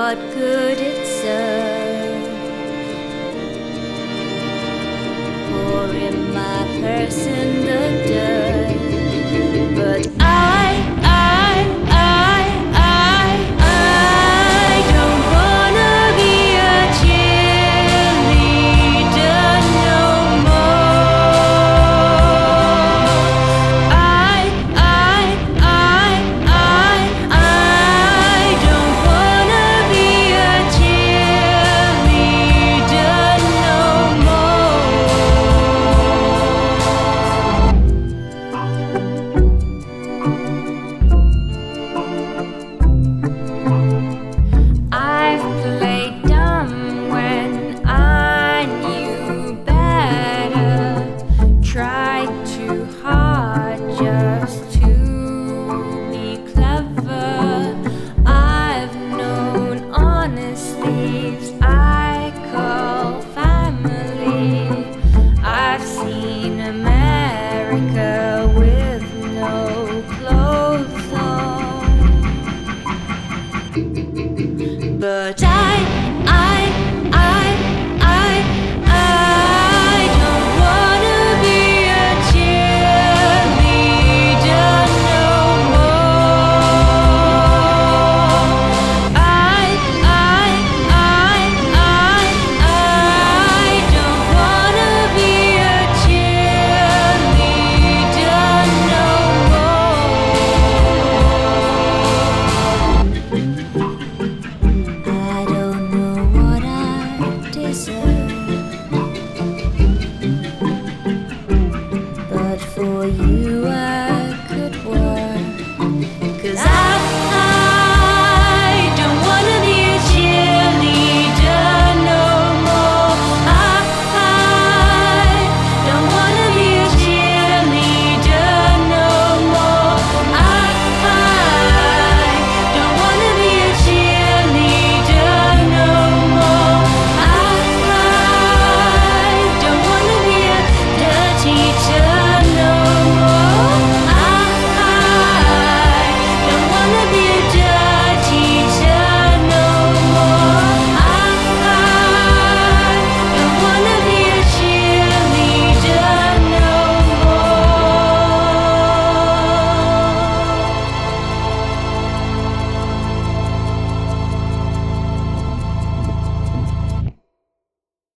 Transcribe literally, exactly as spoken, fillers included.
what could it serve? Pour in my purse in the dirt, but I, I, I, I, I don't wanna be a cheerleader no more. I, I, I, I, I don't wanna be a cheerleader no I've played dumb when I knew better, tried too hard just to be clever. I've known honest thieves I call family. I've seen America with no clothes on, but I